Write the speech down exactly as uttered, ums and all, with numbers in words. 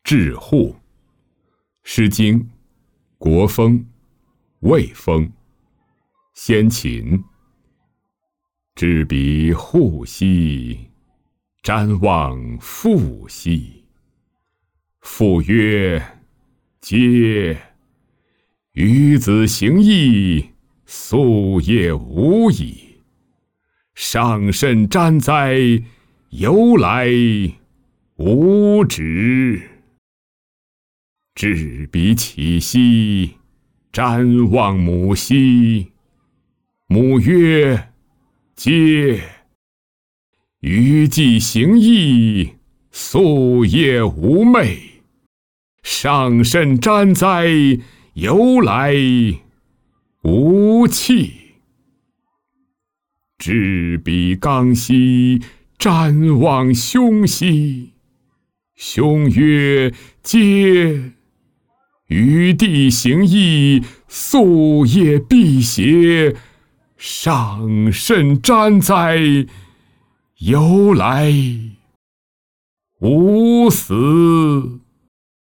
致户。诗经国风魏风。先秦。置彼户兮，瞻望父兮。父曰：嗟！与子行义，夙夜无已。上甚瞻哉！由来无止。置彼起兮，瞻望母兮。母曰：嗟！余既行义，夙夜无寐。上甚瞻哉！由来无弃。置彼刚兮，瞻望兄兮。兄曰：嗟！余弟行义，夙夜辟邪。上甚瞻哉！由来无死。